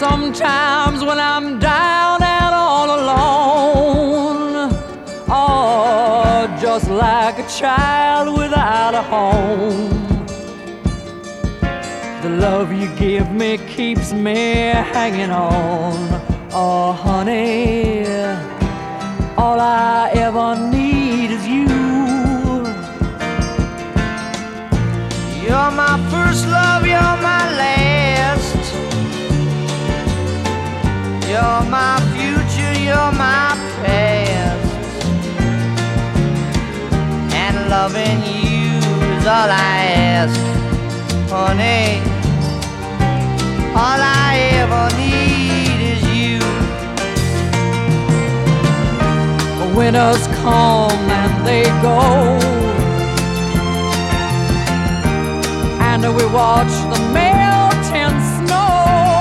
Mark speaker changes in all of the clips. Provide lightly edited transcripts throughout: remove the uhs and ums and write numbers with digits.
Speaker 1: Sometimes when I'm down and all alone, oh, just like a child without a home, the love you give me keeps me hanging on. Oh, honey, all I ever need is you.
Speaker 2: You're my first love, you're my last. You're my future, you're my past. And loving you is all I ask, honey. All I ever need is you.
Speaker 1: Winters come and they go, and we watch the melting snow.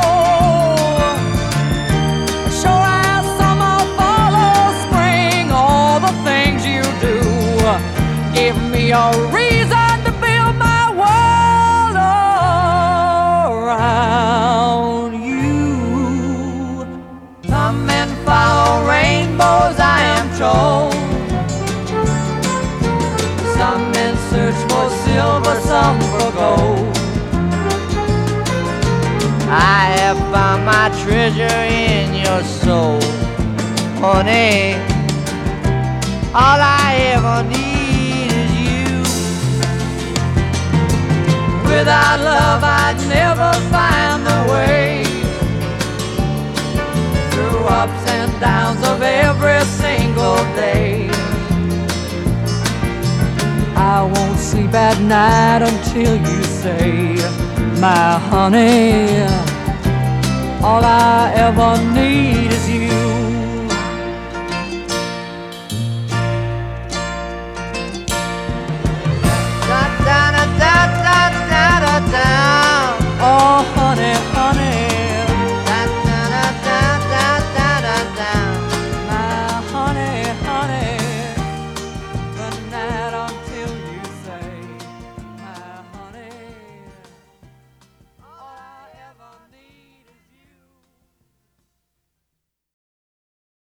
Speaker 1: Sure as summer follows spring, all the things you do give me a reason to build my world around you.
Speaker 2: Come and follow rainbows, I am told. Some men search for silver, some for gold. I have found my treasure in your soul, honey. All I ever need is you. Without love I'd never find the way through ups and downs of every single day.
Speaker 1: I won't sleep at night until you say, my honey, all I ever need is you.